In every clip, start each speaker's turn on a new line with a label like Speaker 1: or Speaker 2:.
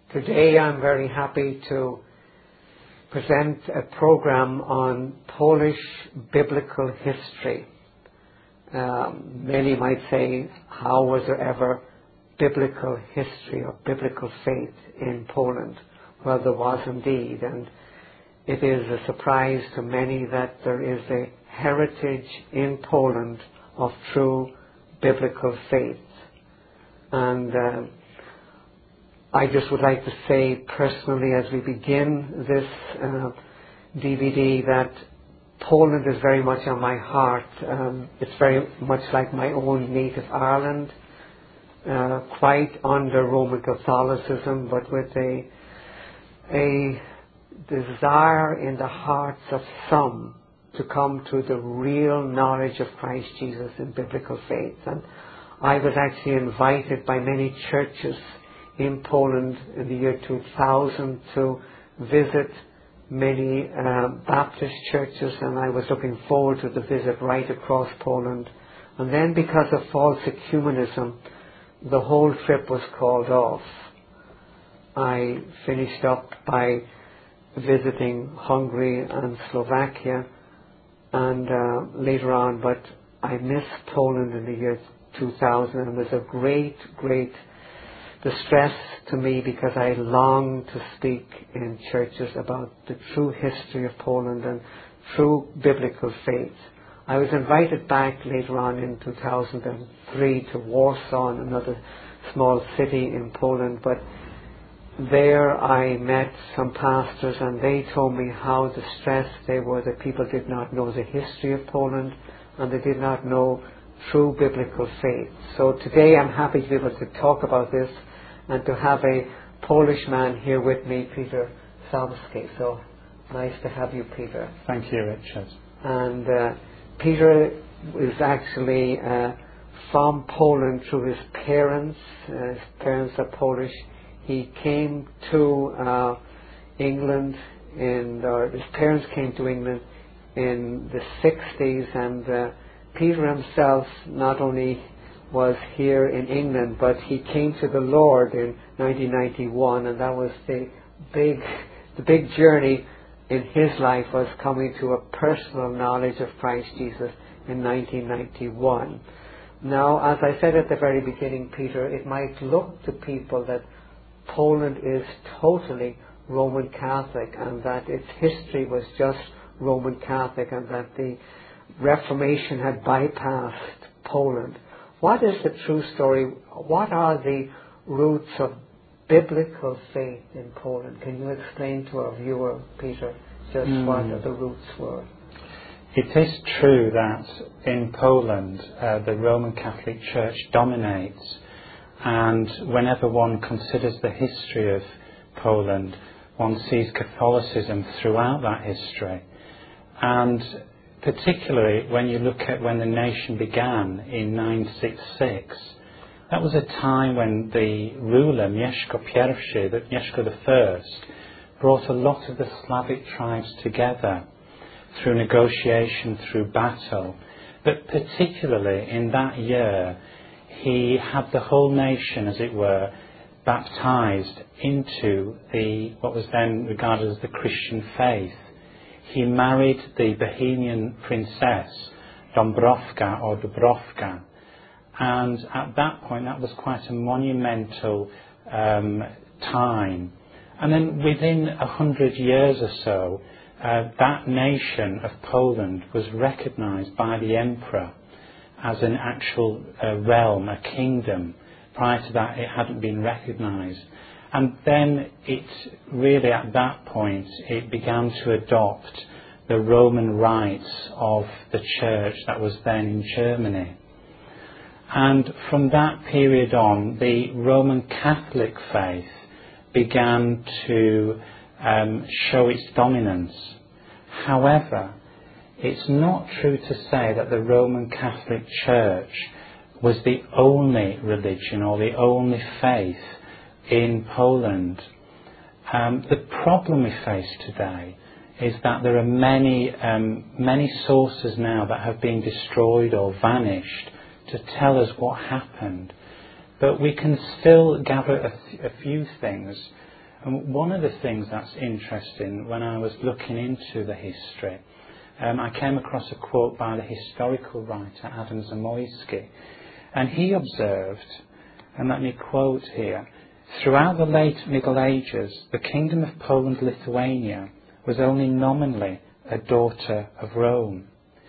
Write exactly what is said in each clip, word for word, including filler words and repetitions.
Speaker 1: Today I'm very happy to present a program on Polish biblical history. Um, many might say, how was there ever biblical history or biblical faith in Poland? Well, there was indeed, and it is a surprise to many that there is a heritage in Poland of true biblical faith. And uh, I just would like to say personally, as we begin this uh, D V D, that Poland is very much on my heart. Um, it's very much like my own native Ireland, uh, quite under Roman Catholicism, but with a a desire in the hearts of some to come to the real knowledge of Christ Jesus in biblical faith. And I was actually invited by many churches in Poland in the year two thousand to visit many uh, Baptist churches, and I was looking forward to the visit right across Poland. And then, because of false ecumenism, the whole trip was called off. I finished up by visiting Hungary and Slovakia and uh, later on, but I missed Poland in the year two thousand, and it was a great, great distress to me because I longed to speak in churches about the true history of Poland and true biblical faith. I was invited back later on in two thousand three to Warsaw, another small city in Poland, but there I met some pastors, and they told me how distressed they were that people did not know the history of Poland and they did not know true biblical faith. So today I'm happy to be able to talk about this and to have a Polish man here with me, Peter Salmski. So nice to have you, Peter.
Speaker 2: Thank you, Richard.
Speaker 1: And uh, Peter is actually uh, from Poland through his parents. Uh, his parents are Polish. He came to uh, England, in, or his parents came to England in the sixties, and uh, Peter himself not only was here in England, but he came to the Lord in nineteen ninety-one, and that was the big, the big journey in his life, was coming to a personal knowledge of Christ Jesus in nineteen ninety-one. Now, as I said at the very beginning, Peter, it might look to people that Poland is totally Roman Catholic and that its history was just Roman Catholic and that the Reformation had bypassed Poland. What is the true story? What are the roots of biblical faith in Poland? Can you explain to our viewer, Peter, just mm. what the roots were?
Speaker 2: It is true that in Poland uh, the Roman Catholic Church dominates, and whenever one considers the history of Poland, one sees Catholicism throughout that history. And particularly when you look at when the nation began in nine sixty-six, that was a time when the ruler Mieszko I, that Mieszko the First, brought a lot of the Slavic tribes together through negotiation, through battle. But particularly in that year, he had the whole nation, as it were, baptized into the what was then regarded as the Christian faith. He married the Bohemian princess, Dąbrowska or Dubrovka, and at that point that was quite a monumental um, time. And then within a hundred years or so, uh, that nation of Poland was recognized by the emperor as an actual uh, realm, a kingdom. Prior to that, it hadn't been recognized. And then it really, at that point, it began to adopt the Roman rites of the church that was then in Germany. And from that period on, the Roman Catholic faith began to um, show its dominance. However, it's not true to say that the Roman Catholic Church was the only religion or the only faith in Poland. Um, the problem we face today is that there are many, um, many sources now that have been destroyed or vanished to tell us what happened. But we can still gather a, th- a few things. And one of the things that's interesting, when I was looking into the history, um, I came across a quote by the historical writer Adam Zamoyski, and he observed, and let me quote here, "Throughout the late Middle Ages, the Kingdom of Poland-Lithuania was only nominally a daughter of Rome."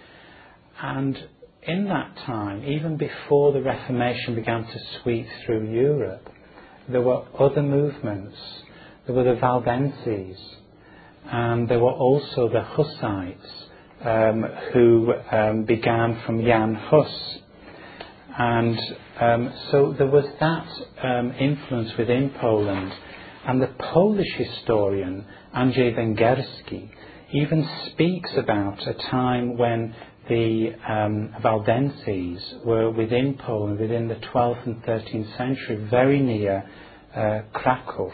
Speaker 2: And in that time, even before the Reformation began to sweep through Europe, there were other movements. There were the Valdenses, and there were also the Hussites, um, who um, began from Jan Hus. And um, so there was that um, influence within Poland. And the Polish historian Andrzej Węgierski even speaks about a time when the um, Valdenses were within Poland, within the twelfth and thirteenth century, very near uh, Krakow.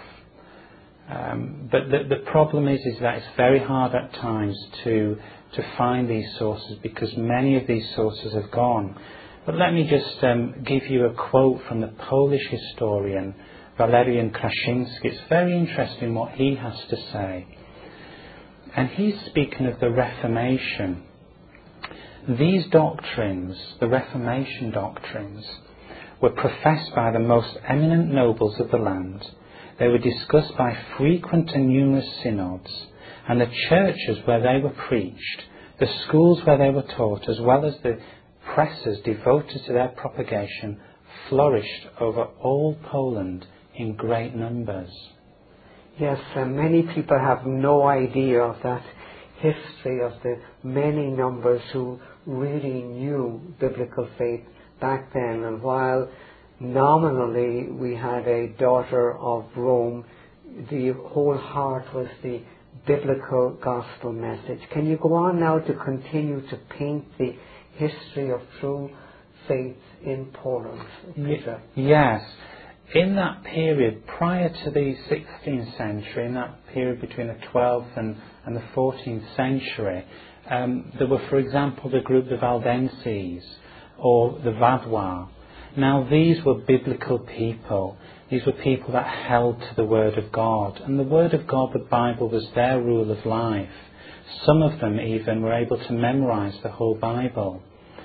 Speaker 2: Um, but the, the problem is, is that it's very hard at times to to find these sources, because many of these sources have gone. But let me just um, give you a quote from the Polish historian Walerian Krasiński. It's very interesting what he has to say. And he's speaking of the Reformation. These doctrines, the Reformation doctrines, were professed by the most eminent nobles of the land. They were discussed by frequent and numerous synods, and the churches where they were preached, the schools where they were taught, as well as the presses devoted to their propagation, flourished over all Poland in great numbers.
Speaker 1: Yes, uh, many people have no idea of that history of the many numbers who really knew biblical faith back then. And while nominally we had a daughter of Rome, the whole heart was the biblical gospel message. Can you go on now to continue to paint the history of true faith in Poland, Peter?
Speaker 2: Yes. In that period, prior to the sixteenth century, in that period between the twelfth and, and the fourteenth century, um, there were, for example, the group the Valdenses or the Vaudois. Now, these were biblical people. These were people that held to the Word of God. And the Word of God, the Bible, was their rule of life. Some of them even were able to memorize the whole Bible.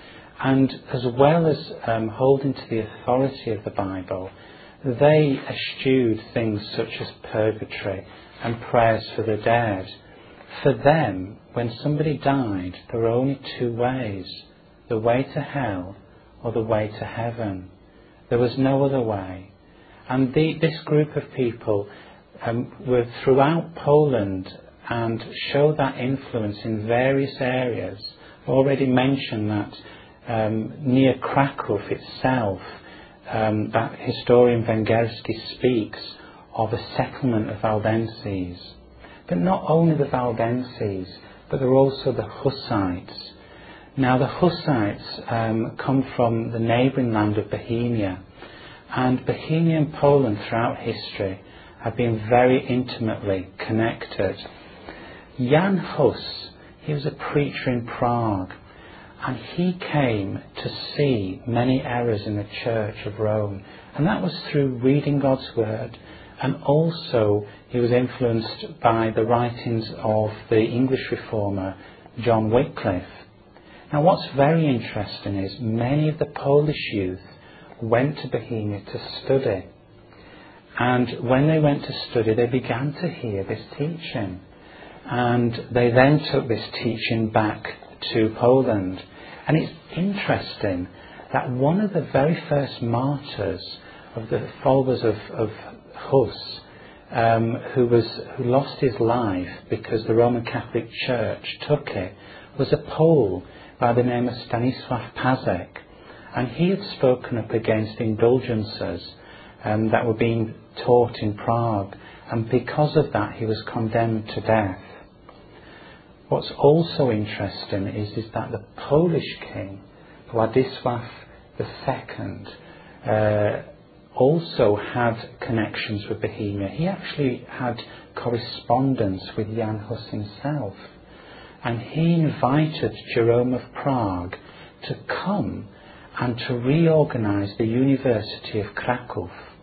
Speaker 2: And as well as um, holding to the authority of the Bible, they eschewed things such as purgatory and prayers for the dead. For them, when somebody died, there were only two ways: the way to hell or the way to heaven. There was no other way. And the, this group of people um, were throughout Poland and showed that influence in various areas. Already mentioned that um, near Krakow itself, um, that historian Węgierski speaks of a settlement of Valdenses. But not only the Valdenses, but there were also the Hussites. Now the Hussites um, come from the neighbouring land of Bohemia, and Bohemia and Poland throughout history have been very intimately connected. Jan Hus, he was a preacher in Prague, and he came to see many errors in the Church of Rome, and that was through reading God's Word, and also he was influenced by the writings of the English reformer John Wycliffe. Now what's very interesting is many of the Polish youth went to Bohemia to study, and when they went to study they began to hear this teaching, and they then took this teaching back to Poland. And it's interesting that one of the very first martyrs of the followers of, of Hus, um, who was who lost his life because the Roman Catholic Church took it, was a Pole by the name of Stanisław Pazek. And he had spoken up against indulgences um, that were being taught in Prague, and because of that he was condemned to death. What's also interesting is, is that the Polish king, Władysław the Second, uh, also had connections with Bohemia. He actually had correspondence with Jan Hus himself, and he invited Jerome of Prague to come and to reorganize the University of Krakow.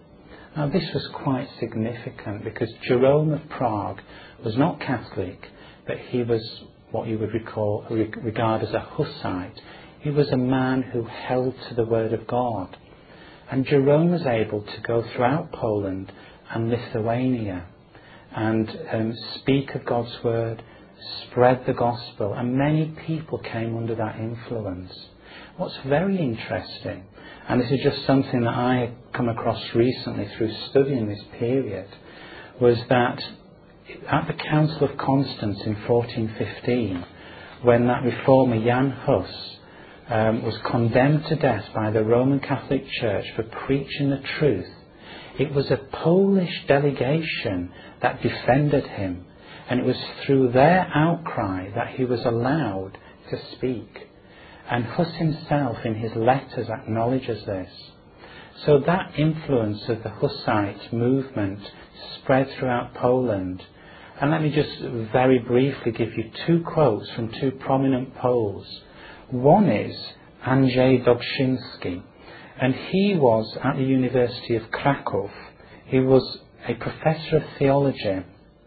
Speaker 2: Now this was quite significant because Jerome of Prague was not Catholic, but he was what you would recall, regard as a Hussite. He was a man who held to the Word of God. And Jerome was able to go throughout Poland and Lithuania and um, speak of God's Word, spread the Gospel, and many people came under that influence. What's very interesting, and this is just something that I had come across recently through studying this period, was that at the Council of Constance in fourteen fifteen, when that reformer Jan Hus um, was condemned to death by the Roman Catholic Church for preaching the truth, it was a Polish delegation that defended him, and it was through their outcry that he was allowed to speak. And Hus himself in his letters acknowledges this. So that influence of the Hussite movement spread throughout Poland. And let me just very briefly give you two quotes from two prominent Poles. One is Andrzej Dobrzynski, and he was at the University of Krakow. He was a professor of theology,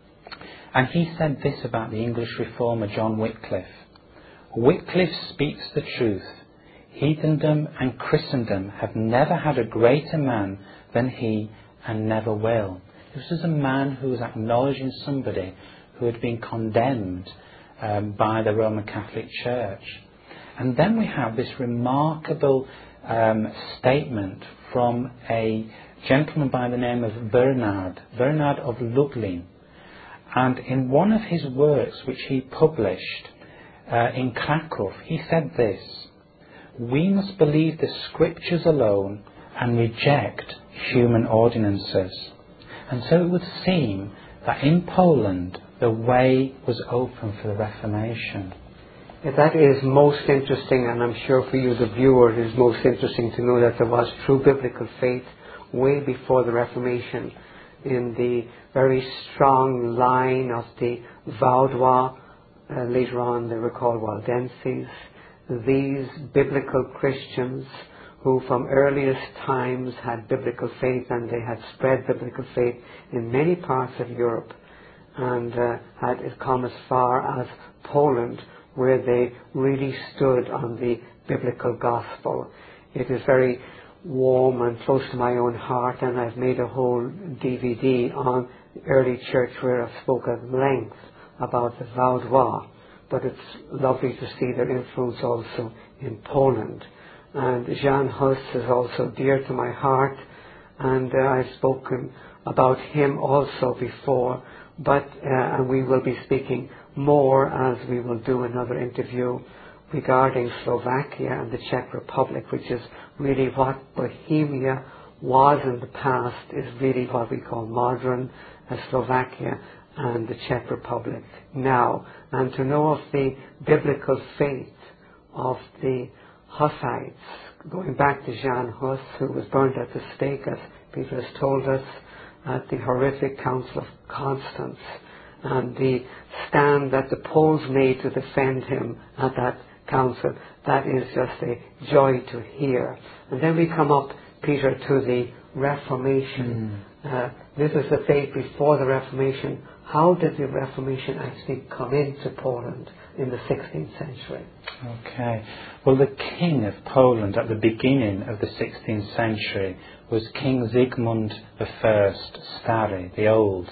Speaker 2: and he said this about the English reformer John Wycliffe. Wycliffe speaks the truth. Heathendom and Christendom have never had a greater man than he, and never will. This was a man who was acknowledging somebody who had been condemned um, by the Roman Catholic Church. And then we have this remarkable um, statement from a gentleman by the name of Bernard, Bernard of Lublin. And in one of his works which he published uh, in Krakow, he said this: "We must believe the Scriptures alone and reject human ordinances." And so it would seem that in Poland the way was open for the Reformation.
Speaker 1: Yeah, that is most interesting, and I'm sure for you, the viewer, it is most interesting to know that there was true biblical faith way before the Reformation in the very strong line of the Vaudois, uh, later on they were called Waldenses, these biblical Christians who from earliest times had biblical faith, and they had spread biblical faith in many parts of Europe, and uh, had come as far as Poland, where they really stood on the biblical gospel. It is very warm and close to my own heart, and I've made a whole D V D on the early church where I've spoken at length about the Vaudois, but it's lovely to see their influence also in Poland. And Jan Hus is also dear to my heart, and uh, I've spoken about him also before, but uh, and we will be speaking more as we will do another interview regarding Slovakia and the Czech Republic, which is really what Bohemia was in the past, is really what we call modern uh, Slovakia and the Czech Republic now. And to know of the biblical faith of the Hussites, going back to Jan Hus, who was burned at the stake, as Peter has told us, at the horrific Council of Constance, and the stand that the Poles made to defend him at that council, that is just a joy to hear. And then we come up, Peter, to the Reformation. Mm. Uh, this is the faith before the Reformation. How did the Reformation actually come into Poland in the sixteenth century?
Speaker 2: Okay. Well, the king of Poland at the beginning of the sixteenth century was King Zygmunt the First, Stary, the Old.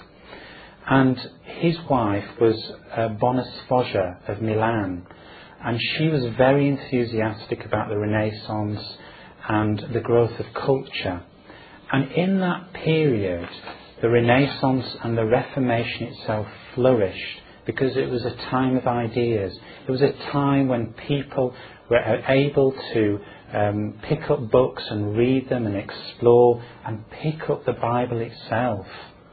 Speaker 2: And his wife was uh, Bonisforzia of Milan. And she was very enthusiastic about the Renaissance and the growth of culture. And in that period, the Renaissance and the Reformation itself flourished, because it was a time of ideas. It was a time when people were able to um, pick up books and read them and explore and pick up the Bible itself.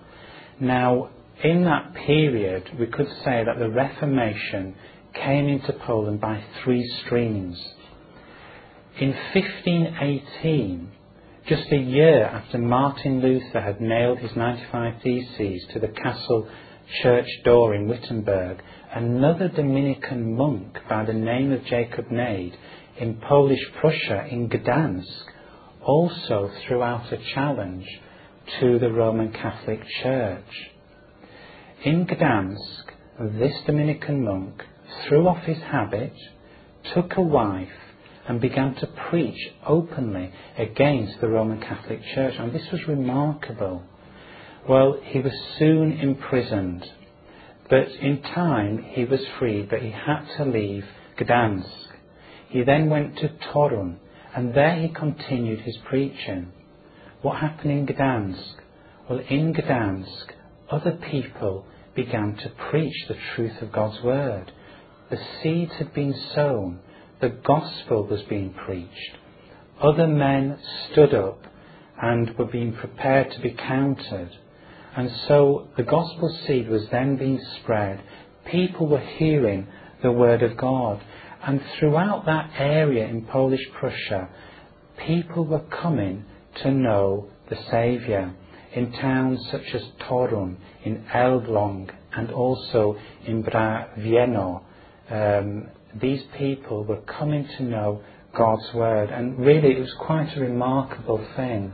Speaker 2: Now, in that period, we could say that the Reformation came into Poland by three streams. In fifteen eighteen, just a year after Martin Luther had nailed his ninety-five Theses to the castle church door in Wittenberg, another Dominican monk by the name of Jacob Nade in Polish Prussia in Gdansk also threw out a challenge to the Roman Catholic Church. In Gdansk, this Dominican monk threw off his habit, took a wife, and began to preach openly against the Roman Catholic Church. And this was remarkable. Well, he was soon imprisoned, but in time he was freed, but he had to leave Gdansk. He then went to Torun, and there he continued his preaching. What happened in Gdansk? Well, in Gdansk, other people began to preach the truth of God's word. The seeds had been sown. The gospel was being preached. Other men stood up and were being prepared to be counted. And so the gospel seed was then being spread. People were hearing the word of God. And throughout that area in Polish Prussia, people were coming to know the Saviour. In towns such as Torun, in Elbląg, and also in Brawieno, um, these people were coming to know God's word, and really it was quite a remarkable thing.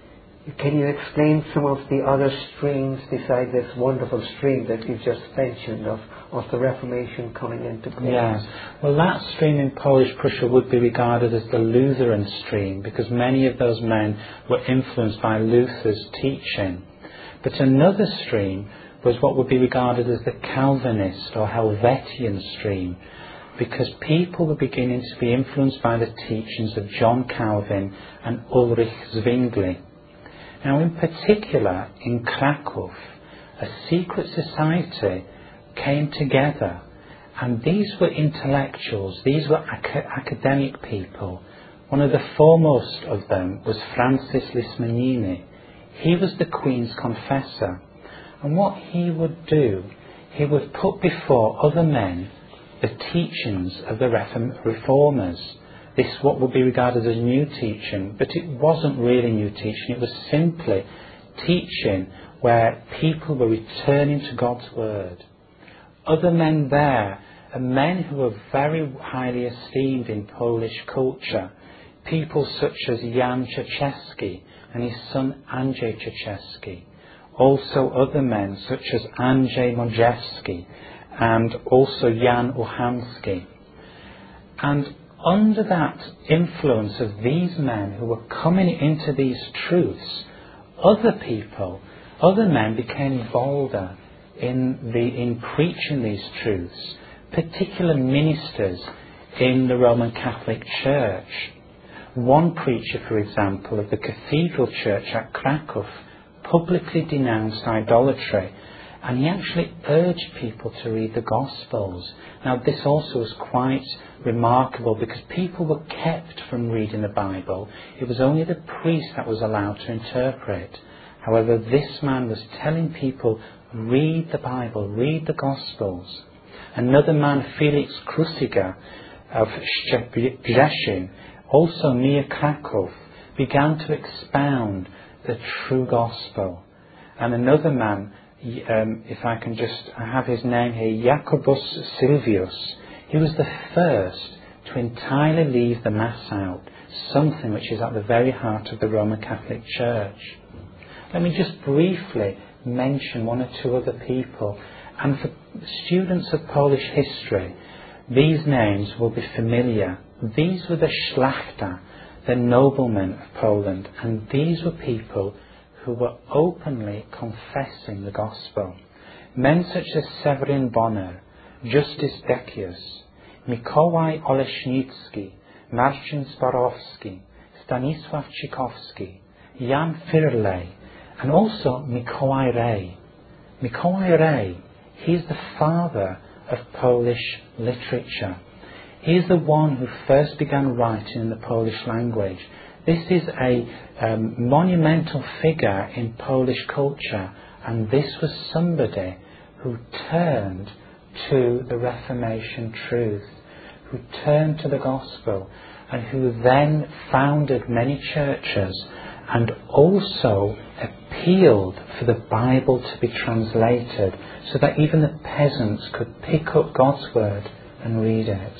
Speaker 1: Can you explain some of the other streams besides this wonderful stream that you've just mentioned of, of the Reformation coming into Poland?
Speaker 2: Yes. Well, that stream in Polish Prussia would be regarded as the Lutheran stream, because many of those men were influenced by Luther's teaching. But another stream was what would be regarded as the Calvinist or Helvetian stream, because people were beginning to be influenced by the teachings of John Calvin and Ulrich Zwingli. Now, in particular, in Krakow, a secret society came together, and these were intellectuals, these were ac- academic people. One of the foremost of them was Francis Lismanini. He was the Queen's confessor, and what he would do, he would put before other men the teachings of the reformers. This what would be regarded as new teaching, but it wasn't really new teaching. It was simply teaching where people were returning to God's word. Other men there are men who were very highly esteemed in Polish culture. People such as Jan Czerczewski and his son Andrzej Czerczewski. Also other men such as Andrzej Modrzewski and also Jan Uchański. And under that influence of these men who were coming into these truths, other people, other men became bolder in the in preaching these truths, particular ministers in the Roman Catholic Church. One preacher, for example, of the Cathedral Church at Krakow publicly denounced idolatry, and he actually urged people to read the Gospels. Now, this also was quite remarkable because people were kept from reading the Bible. It was only the priest that was allowed to interpret. However, this man was telling people, read the Bible, read the Gospels. Another man, Felix Krusiga of Szczecin, also near Krakow, began to expound the true Gospel. And another man, Um, if I can just have his name here, Jacobus Silvius. He was the first to entirely leave the Mass out, something which is at the very heart of the Roman Catholic Church. Let me just briefly mention one or two other people. And for students of Polish history, these names will be familiar. These were the Szlachta, the noblemen of Poland, and these were people who were openly confessing the gospel. Men such as Seweryn Bonner, Justus Decius, Mikołaj Oleśnicki, Marcin Sborowski, Stanisław Czikowski, Jan Firlej, and also Mikołaj Rej. Mikołaj Rej, he is the father of Polish literature. He is the one who first began writing in the Polish language. This is a um, monumental figure in Polish culture, and this was somebody who turned to the Reformation truth, who turned to the gospel, and who then founded many churches and also appealed for the Bible to be translated so that even the peasants could pick up God's word and read it.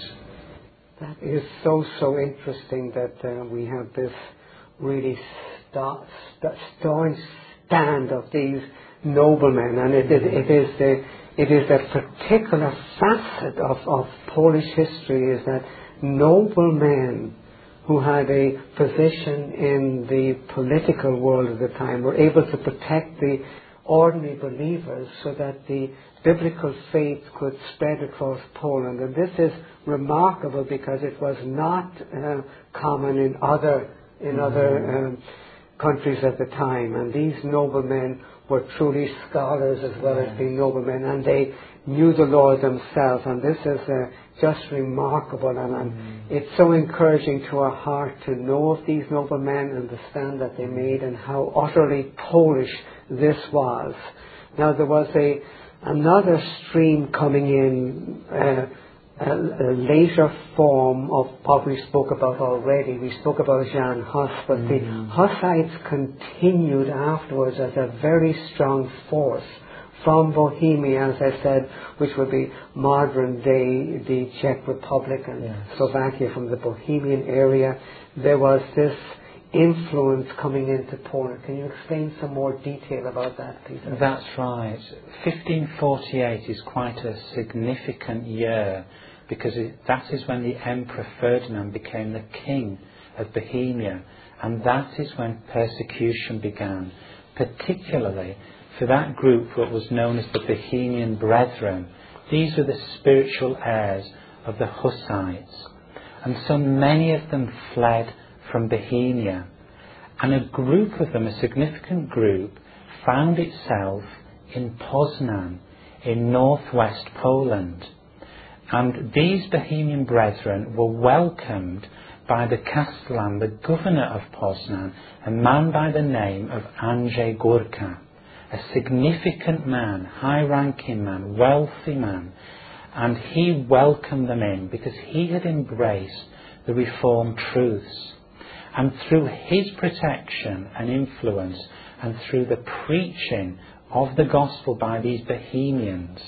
Speaker 1: That is so, so interesting that uh, we have this really sta- sta- staunch stand of these noblemen, and it, it, it is the, it is a particular facet of, of Polish history, is that noblemen who had a position in the political world at the time were able to protect the ordinary believers so that the biblical faith could spread across Poland. And this is remarkable because it was not uh, common in other in mm-hmm. other um, countries at the time. And these noblemen were truly scholars as well yeah. as being noblemen, and they knew the Lord themselves. And this is uh, just remarkable, and, and mm. it's so encouraging to our heart to know of these noblemen and the stand that they made and how utterly Polish this was. Now there was a another stream coming in, uh, a, a later form of what we spoke about already. We spoke about Jan Hus, but mm. the Hussites continued afterwards as a very strong force from Bohemia, as I said, which would be modern day the Czech Republic and yes. Slovakia, from the Bohemian area. There was this influence coming into Poland. Can you explain some more detail about that, Peter?
Speaker 2: That's right. fifteen forty-eight is quite a significant year, because it, that is when the Emperor Ferdinand became the king of Bohemia, and that is when persecution began, particularly for that group that was known as the Bohemian Brethren. These were the spiritual heirs of the Hussites, and so many of them fled from Bohemia, and a group of them, a significant group, found itself in Poznan in northwest Poland. And these Bohemian Brethren were welcomed by the Castellan, the governor of Poznan, a man by the name of Andrzej Górka, a significant man, high-ranking man, wealthy man, and he welcomed them in because he had embraced the Reformed truths. And through his protection and influence, and through the preaching of the gospel by these Bohemians,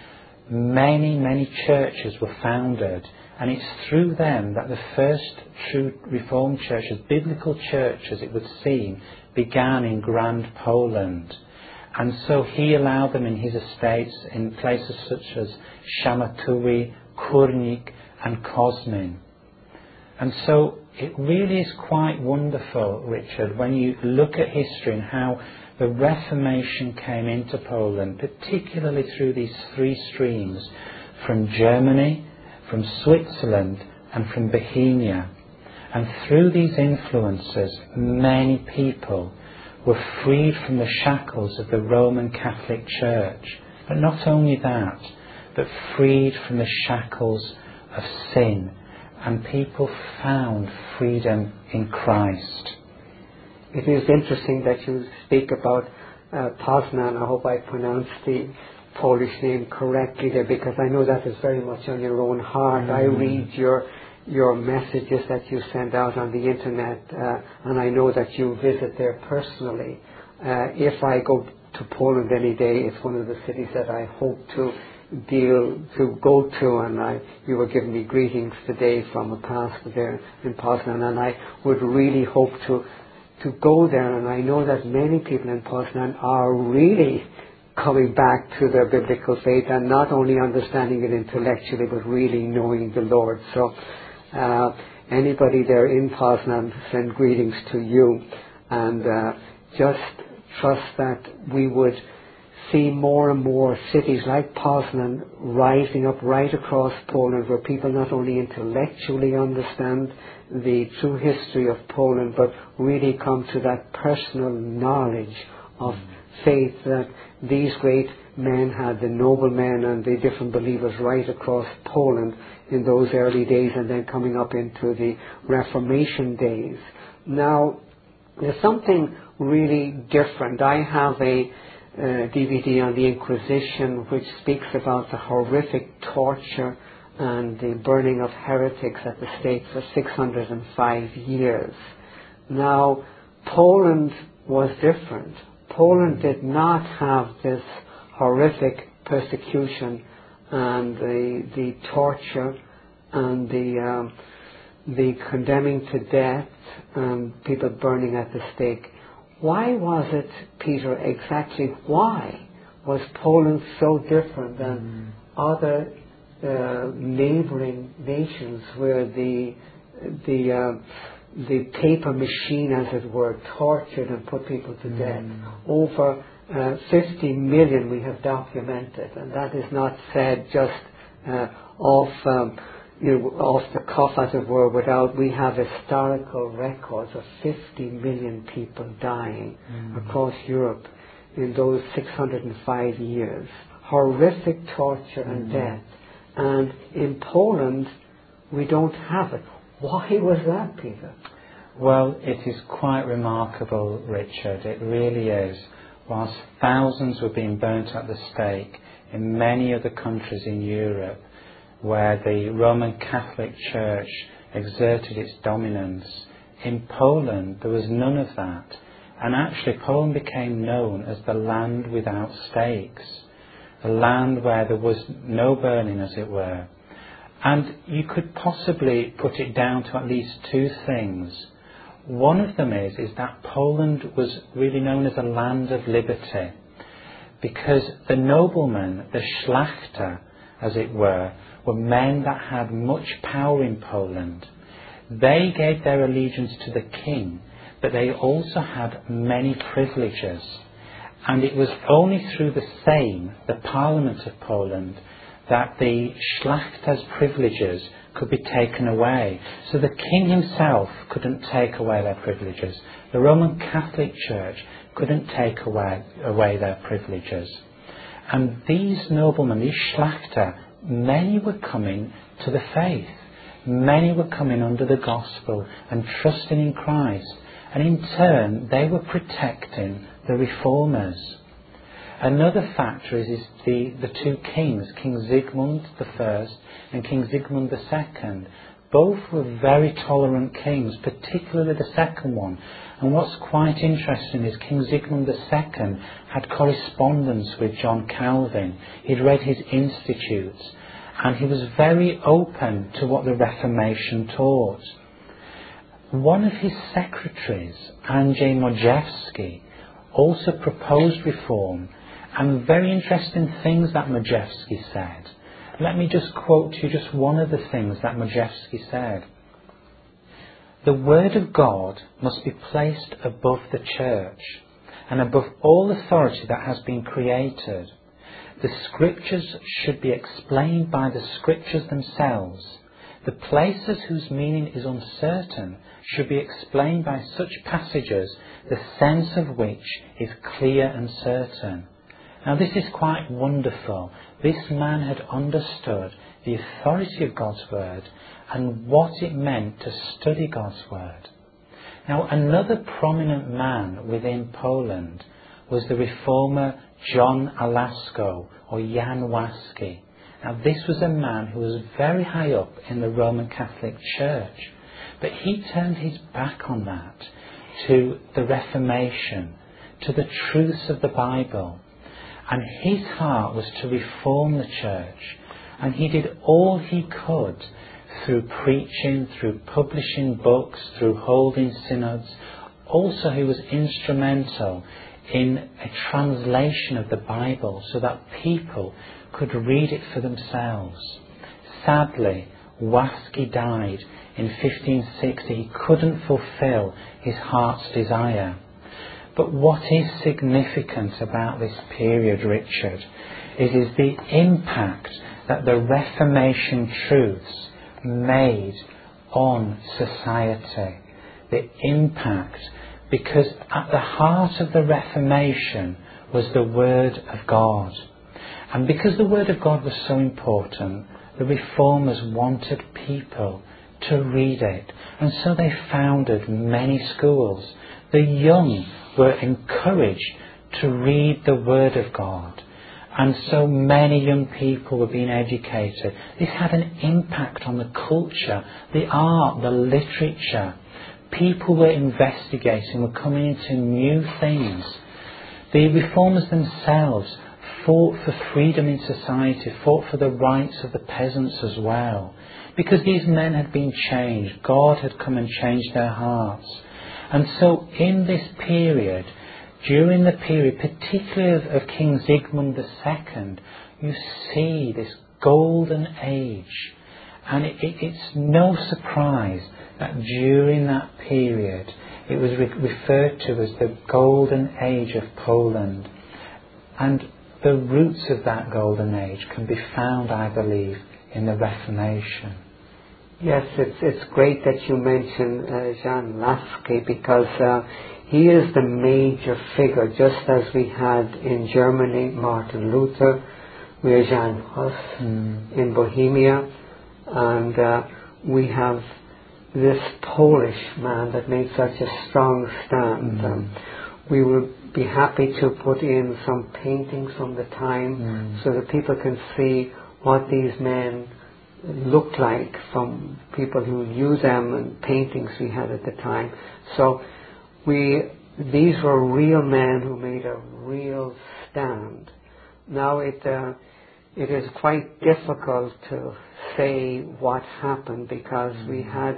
Speaker 2: many, many churches were founded. And it's through them that the first true Reformed churches, biblical churches it would seem, began in Grand Poland. And so he allowed them in his estates in places such as Szamatuły, Kurnik and Kozmin. And so it really is quite wonderful, Richard, when you look at history and how the Reformation came into Poland, particularly through these three streams, from Germany, from Switzerland and from Bohemia. And through these influences, many people were freed from the shackles of the Roman Catholic Church. But not only that, but freed from the shackles of sin. And people found freedom in Christ.
Speaker 1: It is interesting that you speak about uh, Poznan. I hope I pronounced the Polish name correctly there, because I know that is very much on your own heart. Mm. I read your your messages that you send out on the internet, uh, and I know that you visit there personally. Uh, if I go to Poland any day, it's one of the cities that I hope to deal to go to, and I, you were giving me greetings today from a pastor there in Poznan, and I would really hope to to go there. And I know that many people in Poznan are really coming back to their biblical faith, and not only understanding it intellectually, but really knowing the Lord. So uh, anybody there in Poznan, send greetings to you, and uh, just trust that we would see more and more cities like Poznan rising up right across Poland, where people not only intellectually understand the true history of Poland, but really come to that personal knowledge of faith that these great men had, the noblemen and the different believers right across Poland in those early days, and then coming up into the Reformation days. Now, there's something really different. I have a uh, D V D on the Inquisition which speaks about the horrific torture and the burning of heretics at the stake for six hundred five years. Now, Poland was different. Poland did not have this horrific persecution and the the torture and the um, the condemning to death and people burning at the stake. why was it, Peter, exactly why was Poland so different than mm. other uh, neighbouring nations where the the uh, the paper machine, as it were, tortured and put people to mm. death? Over uh, fifty million we have documented, and that is not said just uh, off um, you know, off the cuff, as it were, without, we have historical records of fifty million people dying mm. across Europe in those six hundred five years. Horrific torture and mm. death. And in Poland, we don't have it. Why was that, Peter?
Speaker 2: Well, it is quite remarkable, Richard. It really is. Whilst thousands were being burnt at the stake in many other countries in Europe, where the Roman Catholic Church exerted its dominance, in Poland there was none of that. And actually Poland became known as the land without stakes, the land where there was no burning, as it were. And you could possibly put it down to at least two things. One of them is, is that Poland was really known as a land of liberty, because the noblemen, the Szlachta, as it were, were men that had much power in Poland. They gave their allegiance to the king, but they also had many privileges. And it was only through the Sejm, the Parliament of Poland, that the Szlachta's privileges could be taken away. So the king himself couldn't take away their privileges. The Roman Catholic Church couldn't take away, away their privileges. And these noblemen, these Szlachta, many were coming to the faith. Many were coming under the gospel and trusting in Christ. And in turn, they were protecting the reformers. Another factor is, is the, the two kings, King Zygmunt the First and King Zygmunt the Second. Both were very tolerant kings, particularly the second one. And what's quite interesting is King Zygmunt the Second had correspondence with John Calvin. He'd read his Institutes, and he was very open to what the Reformation taught. One of his secretaries, Andrzej Modrzewski, also proposed reform, and very interesting things that Modrzewski said. Let me just quote to you just one of the things that Modrzewski said. The Word of God must be placed above the Church and above all authority that has been created. The Scriptures should be explained by the Scriptures themselves. The places whose meaning is uncertain should be explained by such passages, the sense of which is clear and certain. Now this is quite wonderful. This man had understood the authority of God's Word and what it meant to study God's Word. Now another prominent man within Poland was the reformer John Alasko, or Jan Waski. Now this was a man who was very high up in the Roman Catholic Church, but he turned his back on that to the Reformation, to the truths of the Bible. And his heart was to reform the church. And he did all he could through preaching, through publishing books, through holding synods. Also he was instrumental in a translation of the Bible so that people could read it for themselves. Sadly, Waski died in fifteen sixty. He couldn't fulfill his heart's desire. But what is significant about this period, Richard, is, is the impact that the Reformation truths made on society. The impact, because at the heart of the Reformation was the Word of God. And because the Word of God was so important, the Reformers wanted people to read it. And so they founded many schools. The young were encouraged to read the Word of God. And so many young people were being educated. This had an impact on the culture, the art, the literature. People were investigating, were coming into new things. The reformers themselves fought for freedom in society, fought for the rights of the peasants as well. Because these men had been changed. God had come and changed their hearts. And so in this period, during the period particularly of, of King Zygmunt the Second, you see this golden age. And it, it, it's no surprise that during that period it was re- referred to as the golden age of Poland. And the roots of that golden age can be found, I believe, in the Reformation.
Speaker 1: Yes, it's it's great that you mention uh, Jan Lasker, because uh, he is the major figure, just as we had in Germany Martin Luther, we have Jan Hus mm. in Bohemia, and uh, we have this Polish man that made such a strong stand. Mm. Um, we will be happy to put in some paintings from the time mm. so that people can see what these men looked like from people who knew them and paintings we had at the time. So we these were real men who made a real stand. Now it uh, it is quite difficult to say what happened, because we had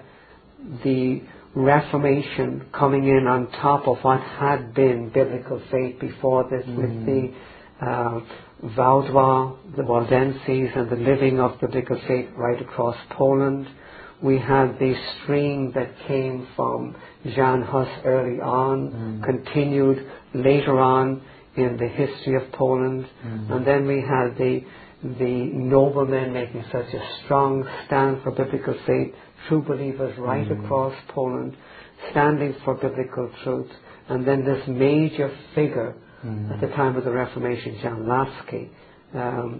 Speaker 1: the Reformation coming in on top of what had been biblical faith before this, mm. with the uh, Vaudois, the Waldenses, and the living of the biblical faith right across Poland. We had the stream that came from Jan Hus early on, mm. continued later on in the history of Poland, mm. and then we had the the noblemen making such a strong stand for biblical faith, true believers right mm. across Poland, standing for biblical truth, and then this major figure mm. at the time of the Reformation, Jan Lasker. Um,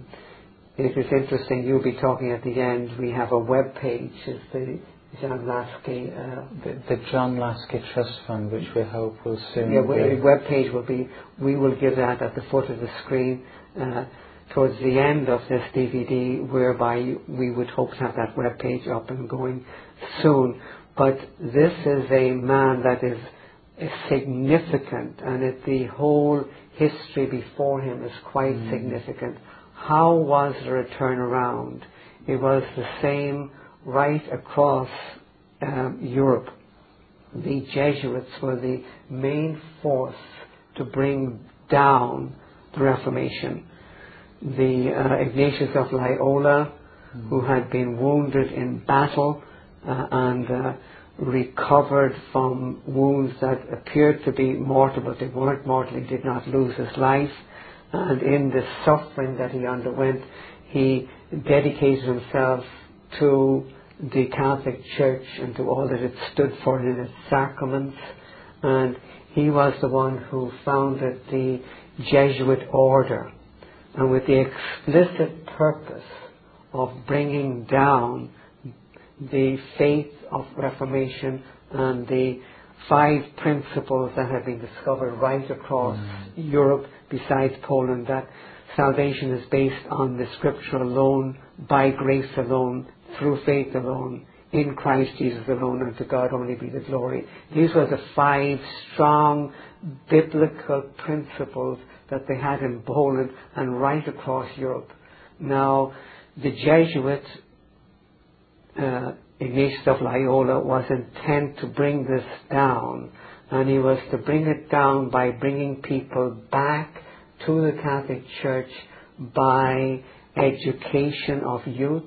Speaker 1: it is interesting, you'll be talking at the end, we have a web page, it's the Jan Lasker, uh,
Speaker 2: the, the John Lasker Trust Fund, which we hope will soon
Speaker 1: yeah,
Speaker 2: be.
Speaker 1: The web page will be, we will give that at the foot of the screen uh, towards the end of this D V D, whereby we would hope to have that web page up and going soon. But this is a man that is, is significant, and it, the whole history before him is quite mm. significant. How was there a turnaround? It was the same right across um, Europe. The Jesuits were the main force to bring down the Reformation. The uh, Ignatius of Loyola, mm. who had been wounded in battle uh, and uh, recovered from wounds that appeared to be mortal, but they weren't mortal. He did not lose his life. And in the suffering that he underwent, he dedicated himself to the Catholic Church and to all that it stood for in its sacraments. And he was the one who founded the Jesuit order, and with the explicit purpose of bringing down the faith of Reformation and the five principles that have been discovered right across mm. Europe, besides Poland, that salvation is based on the Scripture alone, by grace alone, through faith alone, in Christ Jesus alone, and to God only be the glory. These were the five strong biblical principles that they had in Poland and right across Europe. Now, the Jesuit, uh, Ignatius of Loyola, was intent to bring this down, and he was to bring it down by bringing people back to the Catholic Church by education of youth,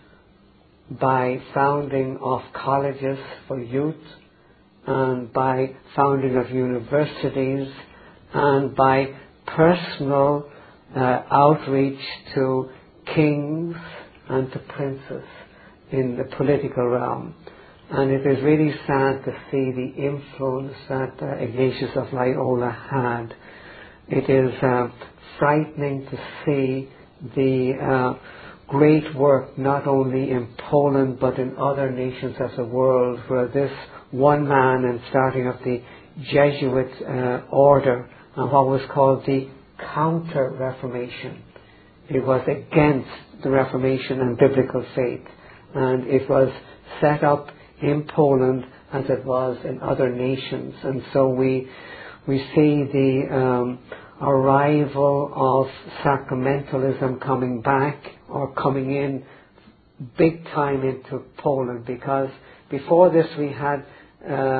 Speaker 1: by founding of colleges for youth, and by founding of universities, and by personal uh, outreach to kings and to princes in the political realm. And it is really sad to see the influence that uh, Ignatius of Loyola had. It is uh, frightening to see the uh, great work not only in Poland but in other nations of the world, where this one man, and starting of the Jesuit uh, order, and what was called the Counter-Reformation. It was against the Reformation and biblical faith, and it was set up in Poland as it was in other nations. And so we we see the um, arrival of sacramentalism coming back, or coming in big time into Poland, because before this we had uh,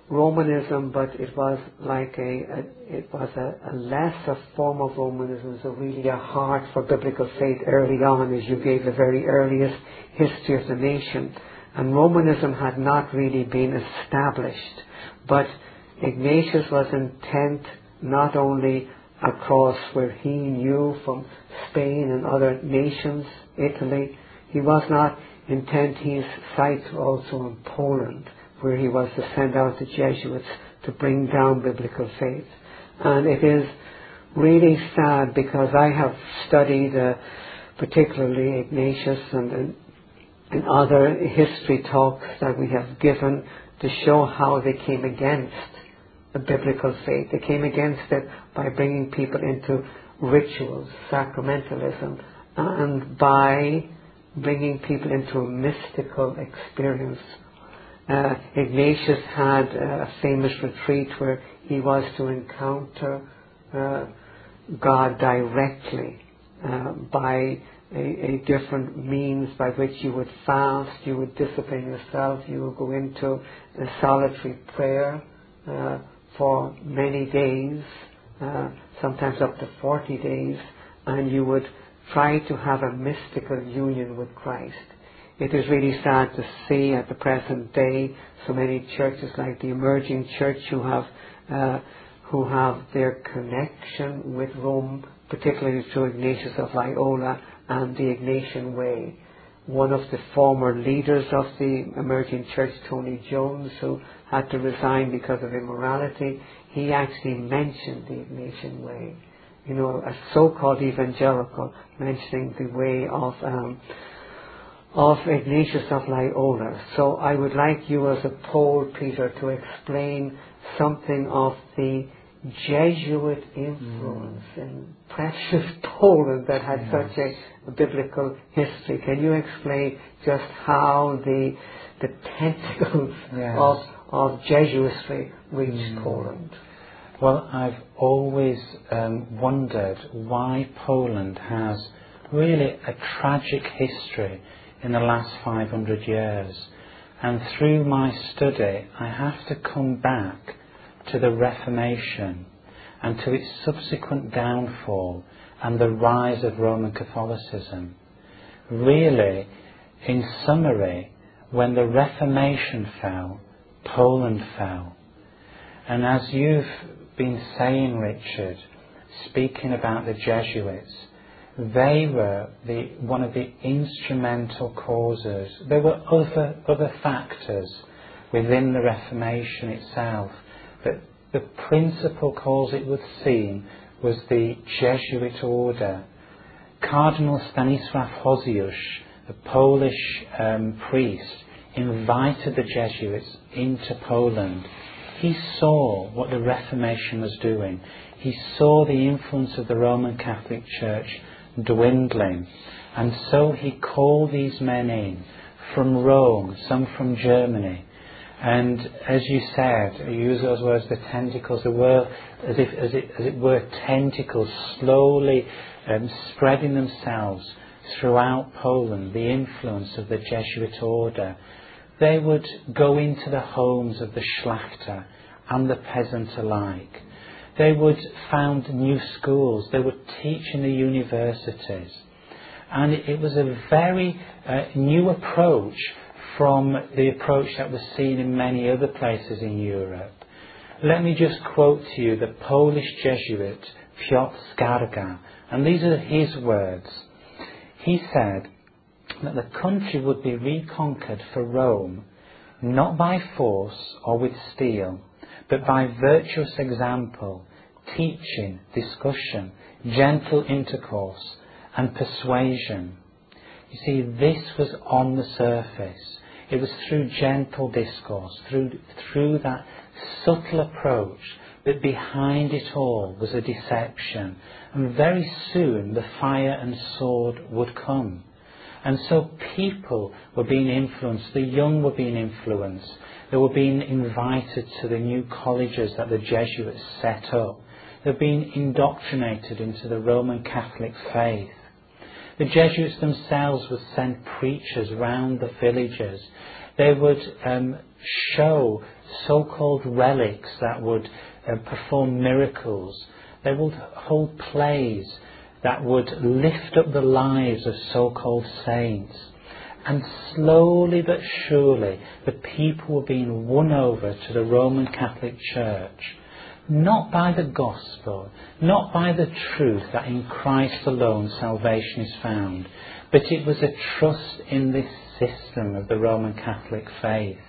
Speaker 1: Romanism, but it was like a, a it was a, a lesser form of Romanism. It was really a heart for biblical faith early on, as you gave the very earliest history of the nation. And Romanism had not really been established, but Ignatius was intent not only across where he knew from Spain and other nations, Italy, he was not intent his sights were also in Poland, where he was to send out the Jesuits to bring down biblical faith. And it is really sad, because I have studied uh, particularly Ignatius and, and, and other history talks that we have given to show how they came against the biblical faith. They came against it by bringing people into rituals, sacramentalism, and by bringing people into a mystical experience. Uh, Ignatius had a famous retreat where he was to encounter uh, God directly uh, by a, a different means by which you would fast, you would discipline yourself, you would go into a solitary prayer uh, for many days, uh, sometimes up to forty days, and you would try to have a mystical union with Christ. It is really sad to see at the present day so many churches like the Emerging Church who have uh, who have their connection with Rome, particularly through Ignatius of Loyola and the Ignatian Way. One of the former leaders of the Emerging Church, Tony Jones, who had to resign because of immorality, he actually mentioned the Ignatian Way. You know, a so-called evangelical mentioning the way of um, of Ignatius of Loyola. So I would like you as a Pole, Peter, to explain something of the Jesuit influence mm. in precious Poland that had yes. such a, a biblical history. Can you explain just how the the tentacles yes. of of Jesuitry reached mm. Poland?
Speaker 2: Well, I've always um, wondered why Poland has really a tragic history in the last five hundred years. And through my study, I have to come back to the Reformation and to its subsequent downfall and the rise of Roman Catholicism. Really, in summary, when the Reformation fell, Poland fell. And as you've been saying, Richard, speaking about the Jesuits, they were the, one of the instrumental causes. There were other, other factors within the Reformation itself, but the principal cause, it would seem, was the Jesuit order. Cardinal Stanisław Hozjusz, a Polish um, priest, invited the Jesuits into Poland. He saw what the Reformation was doing. He saw the influence of the Roman Catholic Church dwindling. And so he called these men in from Rome, some from Germany. And as you said, you use those words, the tentacles, the were as if as it, as it were tentacles slowly um, spreading themselves throughout Poland, the influence of the Jesuit order. They would go into the homes of the Szlachta and the peasant alike. They would found new schools. They would teach in the universities. And it was a very uh, new approach from the approach that was seen in many other places in Europe. Let me just quote to you the Polish Jesuit Piotr Skarga, and these are his words. He said that the country would be reconquered for Rome not by force or with steel, but by virtuous example, teaching, discussion, gentle intercourse, and persuasion. You see, this was on the surface. It was through gentle discourse, through, through that subtle approach, but behind it all was a deception. And very soon the fire and sword would come. And so people were being influenced, the young were being influenced. They were being invited to the new colleges that the Jesuits set up. They were being indoctrinated into the Roman Catholic faith. The Jesuits themselves would send preachers round the villages, They would um, show so-called relics that would uh, perform miracles. They would hold plays that would lift up the lives of so-called saints. And slowly but surely, the people were being won over to the Roman Catholic Church, not by the gospel, not by the truth that in Christ alone salvation is found, but it was a trust in this system of the Roman Catholic faith.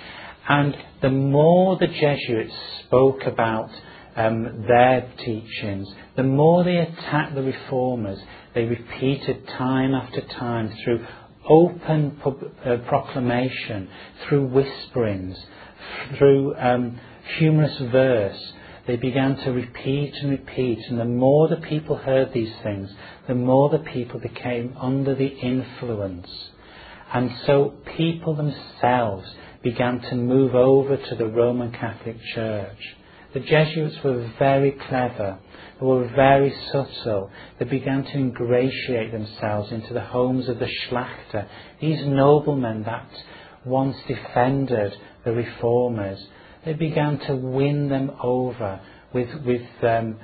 Speaker 2: And the more the Jesuits spoke about um, their teachings, the more they attacked the Reformers. They repeated time after time through open pub, uh, proclamation, through whisperings, through um, humorous verse. They began to repeat and repeat, and the more the people heard these things, the more the people became under the influence. And so people themselves began to move over to the Roman Catholic Church. The Jesuits were very clever, they were very subtle. They began to ingratiate themselves into the homes of the Schlachter, these noblemen that once defended the Reformers. They began to win them over with, with um,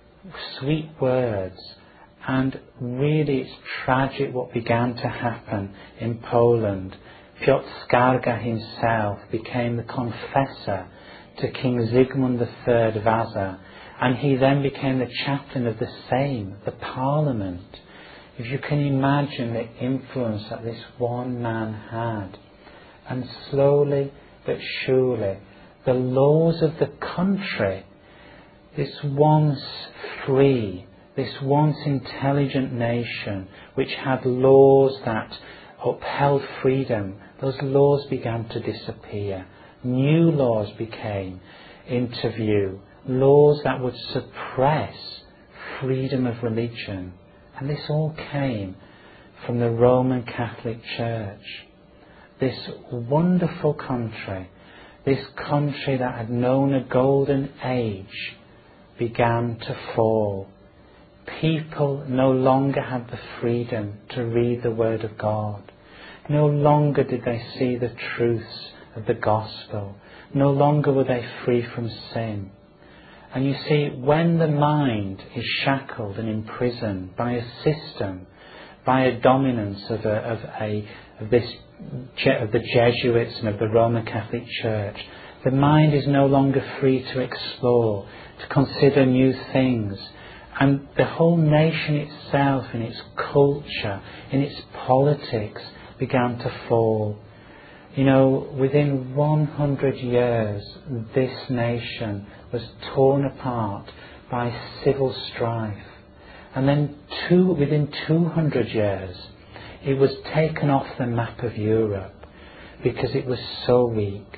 Speaker 2: sweet words. And really it's tragic what began to happen in Poland. Piotr Skarga himself became the confessor to King Zygmunt the Third Vasa, and he then became the chaplain of the Sejm, the Parliament. If you can imagine the influence that this one man had. And slowly but surely, the laws of the country, this once free, this once intelligent nation, which had laws that upheld freedom, those laws began to disappear. New laws became into view, laws that would suppress freedom of religion. And this all came from the Roman Catholic Church. This wonderful country, this country that had known a golden age, began to fall. People no longer had the freedom to read the Word of God. No longer did they see the truths of the gospel. No longer were they free from sin. And you see, when the mind is shackled and imprisoned by a system, by a dominance of a, of a of this of the Jesuits and of the Roman Catholic Church, the mind is no longer free to explore, to consider new things. And the whole nation itself, in its culture, in its politics, began to fall. You know, within one hundred years, this nation was torn apart by civil strife. And then two, within two hundred years, it was taken off the map of Europe because it was so weak.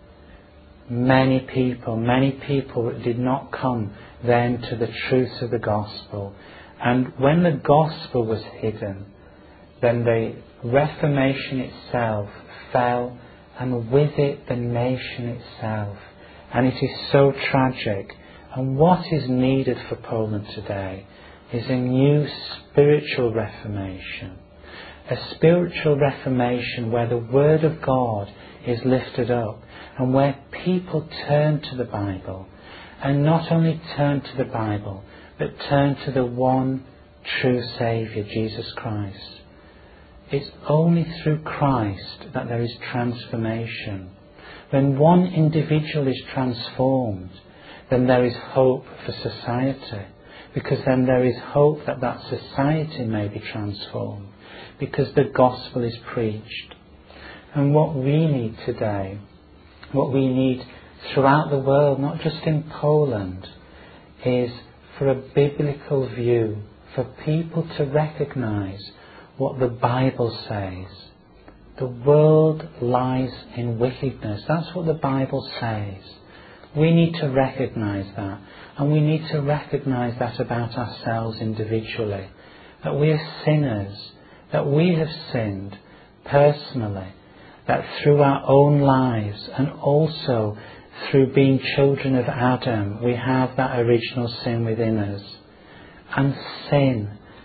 Speaker 2: Many people, many people did not come then to the truths of the gospel. And when the gospel was hidden, then the Reformation itself fell, and with it the nation itself. And it is so tragic. And what is needed for Poland today is a new spiritual reformation. A spiritual reformation where the Word of God is lifted up and where people turn to the Bible. And not only turn to the Bible, but turn to the one true Saviour, Jesus Christ. It's only through Christ that there is transformation. When one individual is transformed, then there is hope for society. Because then there is hope that that society may be transformed. Because the gospel is preached. And what we need today, what we need throughout the world, not just in Poland, is for a biblical view, for people to recognise what the Bible says. The world lies in wickedness. That's what the Bible says. We need to recognise that. And we need to recognise that about ourselves individually. That we are sinners. That we have sinned personally. That through our own lives and also through being children of Adam, we have that original sin within us. And sin,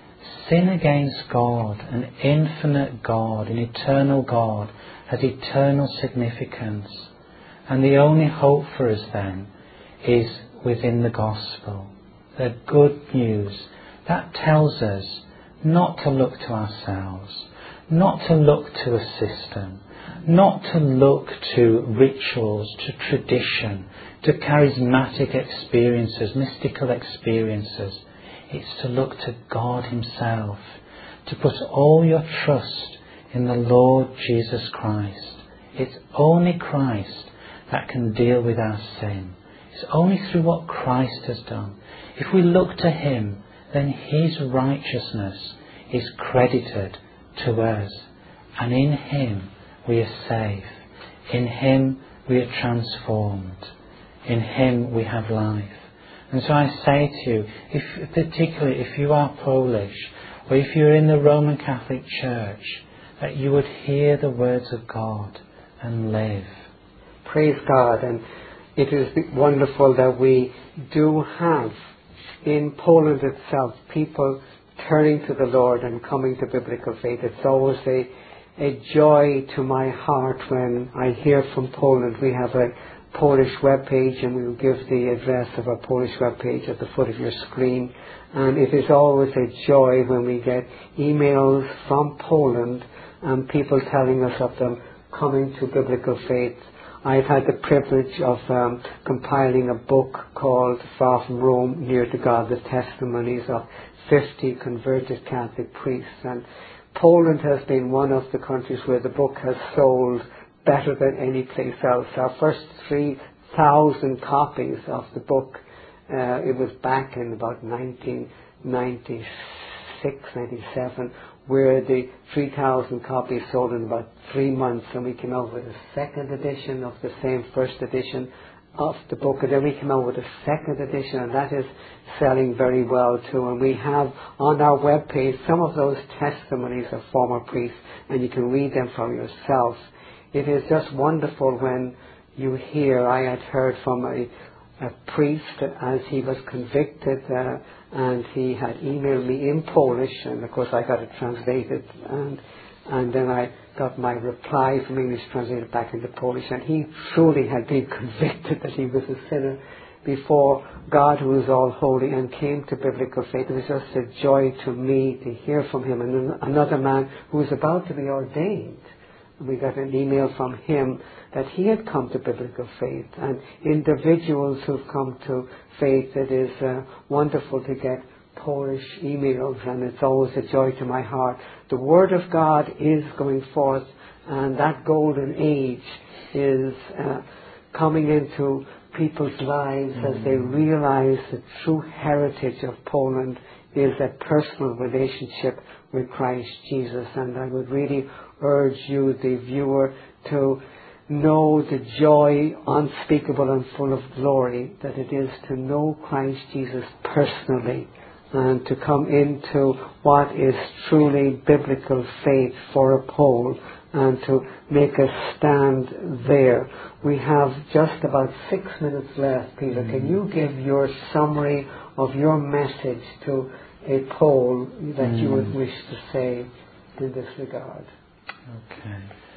Speaker 2: sin against God, an infinite God, an eternal God, has eternal significance. And the only hope for us then is within the gospel. The good news that tells us not to look to ourselves, not to look to a system, not to look to rituals, to tradition, to charismatic experiences, mystical experiences. It's to look to God Himself, to put all your trust in the Lord Jesus Christ. It's only Christ that can deal with our sin. It's only through what Christ has done. If we look to Him, then His righteousness is credited to us. And in Him we are safe. In Him we are transformed. In Him we have life. And so I say to you, if, particularly if you are Polish, or if you're in the Roman Catholic Church, that you would hear the words of God and live.
Speaker 1: Praise God. And it is wonderful that we do have in Poland itself people turning to the Lord and coming to biblical faith. It's always a, a joy to my heart when I hear from Poland. We have a Polish webpage, and we will give the address of our Polish webpage at the foot of your screen. And it is always a joy when we get emails from Poland and people telling us of them coming to biblical faith. I've had the privilege of um, compiling a book called Far from Rome, Near to God, the testimonies of fifty converted Catholic priests. And Poland has been one of the countries where the book has sold better than any place else. Our first three thousand copies of the book, uh, it was back in about nineteen ninety-six, ninety-seven, where the three thousand copies sold in about three months, and we came out with a second edition of the same first edition of the book, and then we came out with a second edition, and that is selling very well too. And we have on our webpage some of those testimonies of former priests, and you can read them for yourself. It is just wonderful when you hear. I had heard from a, a priest as he was convicted, uh, and he had emailed me in Polish, and of course I got it translated, and and then I got my reply from English translated back into Polish, and he truly had been convicted that he was a sinner before God, who is all holy, and came to biblical faith. It was just a joy to me to hear from him. And another man who was about to be ordained, we got an email from him that he had come to biblical faith, and individuals who've come to faith. It is uh, wonderful to get Polish emails, and it's always a joy to my heart. The Word of God is going forth, and that golden age is uh, coming into people's lives mm-hmm. as they realize the true heritage of Poland is a personal relationship with Christ Jesus. And I would really urge you, the viewer, to know the joy unspeakable and full of glory that it is to know Christ Jesus personally, and to come into what is truly biblical faith for a Pole, and to make a stand there. We have just about six minutes left. Peter, can you give your summary of your message to a Pole that mm. you would wish to say in this regard?
Speaker 2: Okay.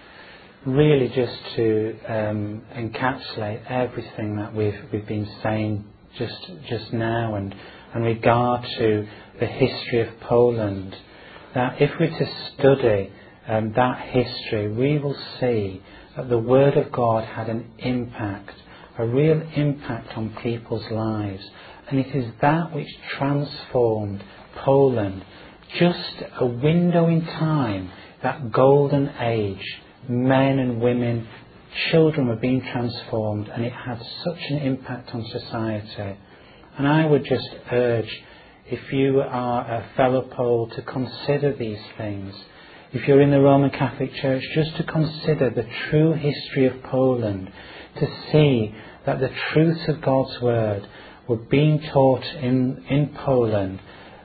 Speaker 2: Really just to um, encapsulate everything that we've we've been saying just just now, and in regard to the history of Poland, that if we're to study um, that history, we will see that the Word of God had an impact, a real impact on people's lives, and it is that which transformed Poland. Just a window in time, that golden age, men and women, children were being transformed, and it had such an impact on society. And I would just urge, if you are a fellow Pole, to consider these things. If you're in the Roman Catholic Church, just to consider the true history of Poland, to see that the truths of God's Word were being taught in, in Poland.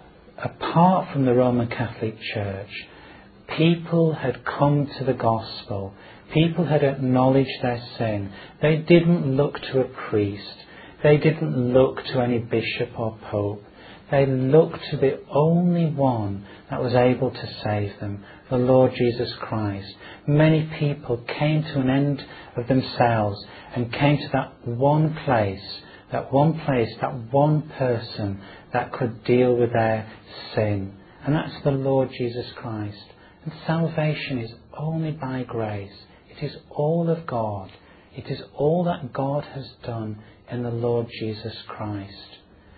Speaker 2: Apart from the Roman Catholic Church, people had come to the gospel. People had acknowledged their sin. They didn't look to a priest. They didn't look to any bishop or pope. They looked to the only one that was able to save them, the Lord Jesus Christ. Many people came to an end of themselves and came to that one place, that one place, that one person that could deal with their sin. And that's the Lord Jesus Christ. And salvation is only by grace. It is all of God. It is all that God has done in the Lord Jesus Christ.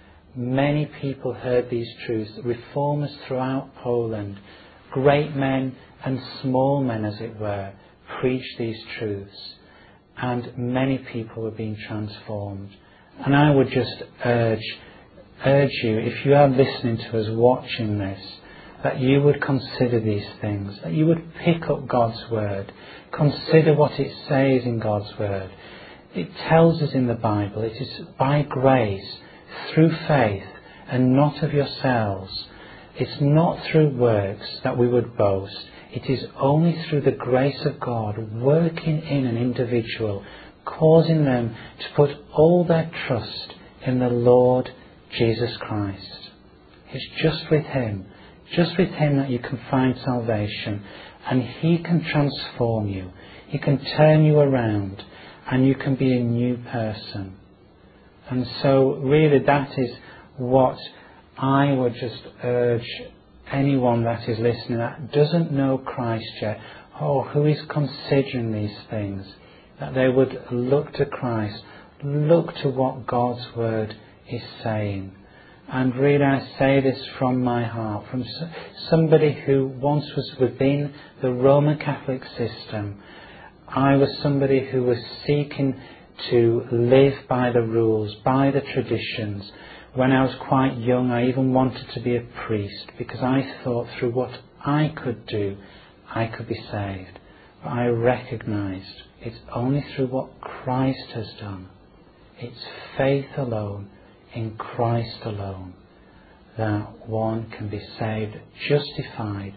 Speaker 2: Many people heard these truths. Reformers throughout Poland, great men and small men as it were, preached these truths. And many people were being transformed. And I would just urge, urge you, if you are listening to us, watching this, that you would consider these things, that you would pick up God's Word, consider what it says in God's Word. It tells us in the Bible, it is by grace, through faith, and not of yourselves. It's not through works that we would boast. It is only through the grace of God working in an individual, causing them to put all their trust in the Lord Jesus Christ. It's just with Him, just with Him that you can find salvation, and He can transform you. He can turn you around, and you can be a new person. And so really that is what I would just urge anyone that is listening that doesn't know Christ yet, or who is considering these things, that they would look to Christ, look to what God's Word is saying. And really I say this from my heart, from somebody who once was within the Roman Catholic system. I was somebody who was seeking to live by the rules, by the traditions. When I was quite young, I even wanted to be a priest because I thought through what I could do, I could be saved. But I recognised it's only through what Christ has done. It's faith alone, in Christ alone, that one can be saved, justified,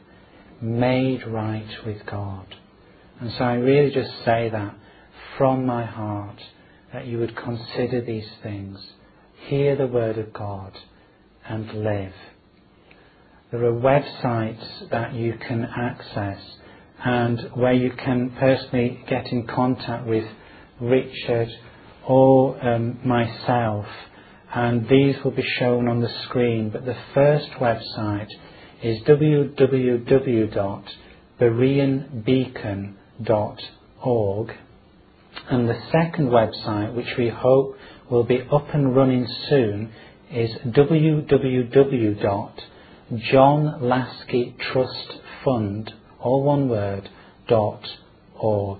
Speaker 2: made right with God. And so I really just say that from my heart, that you would consider these things, hear the Word of God, and live. There are websites that you can access and where you can personally get in contact with Richard or um, myself, and these will be shown on the screen. But the first website is w w w dot berean beacon dot org, and the second website, which we hope will be up and running soon, is w w w dot john lasky trust fund, all one word, dot org.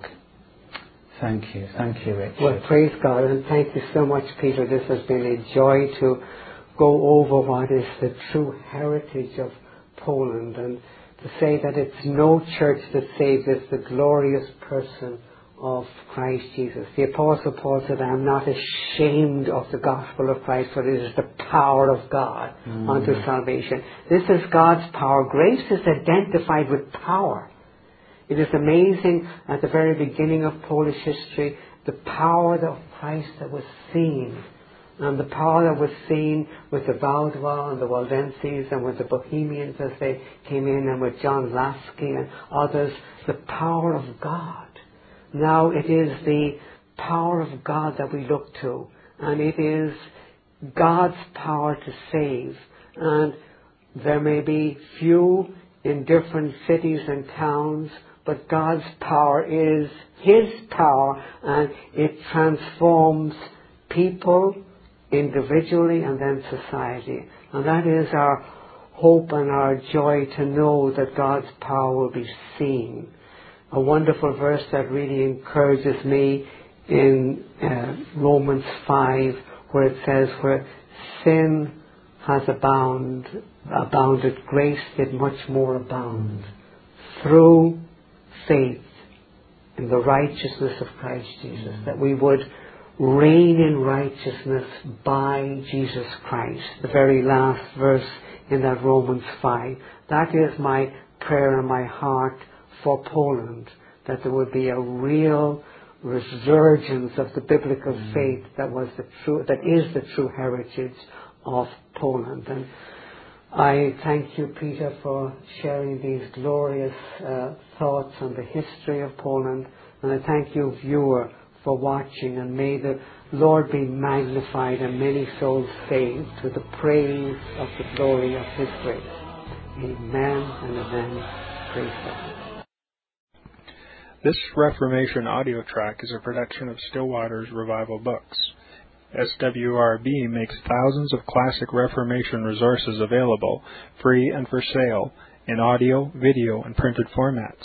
Speaker 2: Thank you. Thank you, Richard.
Speaker 1: Well, praise God, and thank you so much, Peter. This has been a joy to go over what is the true heritage of Poland, and to say that it's no church that saves, it's the glorious person of Christ Jesus. The Apostle Paul said, I am not ashamed of the gospel of Christ, for it is the power of God mm. unto salvation. This is God's power. Grace is identified with power. It is amazing at the very beginning of Polish history, the power of Christ that was seen. And the power that was seen with the Valdwa and the Waldenses and with the Bohemians as they came in, and with John Lasky and others, the power of God. Now it is the power of God that we look to, and it is God's power to save. And there may be few in different cities and towns, but God's power is His power, and it transforms people individually and then society. And that is our hope and our joy, to know that God's power will be seen. A wonderful verse that really encourages me in uh, Romans five, where it says, where sin has abound, abounded, grace did much more abound through faith in the righteousness of Christ Jesus, that we would reign in righteousness by Jesus Christ. The very last verse in that Romans five. That is my prayer in my heart for Poland, that there would be a real resurgence of the biblical faith that was the true, that is the true heritage of Poland. And I thank you, Peter, for sharing these glorious uh, thoughts on the history of Poland. And I thank you, viewer, for watching. And may the Lord be magnified and many souls saved to the praise of the glory of His grace. Amen and amen. Praise God.
Speaker 3: This Reformation audio track is a production of Still Waters Revival Books. S W R B makes thousands of classic Reformation resources available, free and for sale, in audio, video, and printed formats.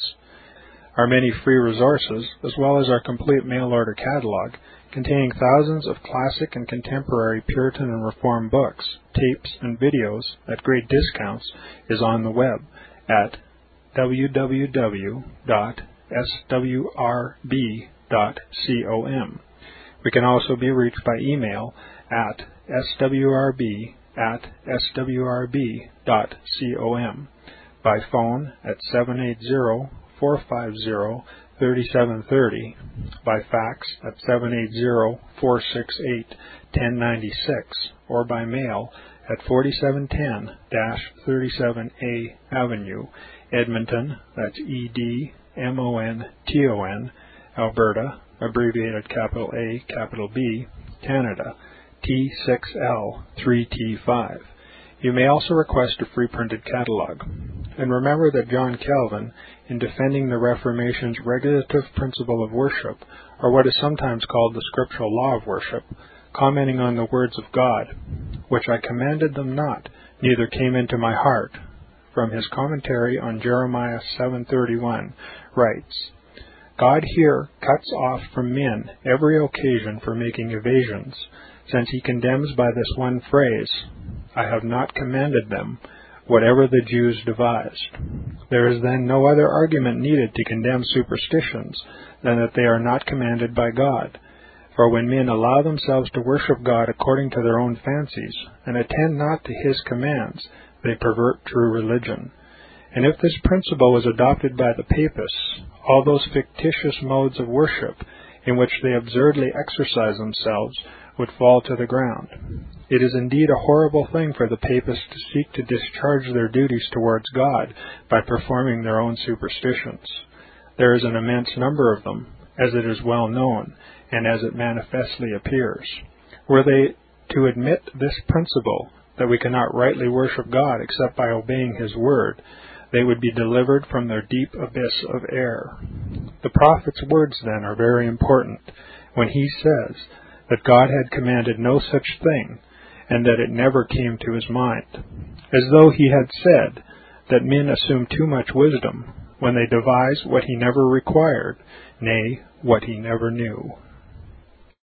Speaker 3: Our many free resources, as well as our complete mail-order catalog, containing thousands of classic and contemporary Puritan and Reform books, tapes, and videos at great discounts, is on the web at w w w dot s w r b dot com. We can also be reached by email at s w r b at s w r b dot com, by phone at seven eight zero, four five zero, three seven three zero, by fax at seven eight zero, four six eight, one zero nine six, or by mail at forty-seven ten thirty-seven A Avenue, Edmonton, that's E D M O N T O N, Alberta, abbreviated capital A, capital B, Canada, T six L three T five. You may also request a free printed catalog. And remember that John Calvin, in defending the Reformation's regulative principle of worship, or what is sometimes called the scriptural law of worship, commenting on the words of God, which I commanded them not, neither came into my heart, from his commentary on Jeremiah seven thirty-one, writes, God here cuts off from men every occasion for making evasions, since he condemns by this one phrase, I have not commanded them, whatever the Jews devised. There is then no other argument needed to condemn superstitions than that they are not commanded by God. For when men allow themselves to worship God according to their own fancies, and attend not to his commands, they pervert true religion. And if this principle was adopted by the papists, all those fictitious modes of worship in which they absurdly exercise themselves would fall to the ground. It is indeed a horrible thing for the papists to seek to discharge their duties towards God by performing their own superstitions. There is an immense number of them, as it is well known, and as it manifestly appears. Were they to admit this principle, that we cannot rightly worship God except by obeying his word, they would be delivered from their deep abyss of error. The prophet's words, then, are very important, when he says that God had commanded no such thing, and that it never came to his mind, as though he had said that men assume too much wisdom when they devise what he never required, nay, what he never knew.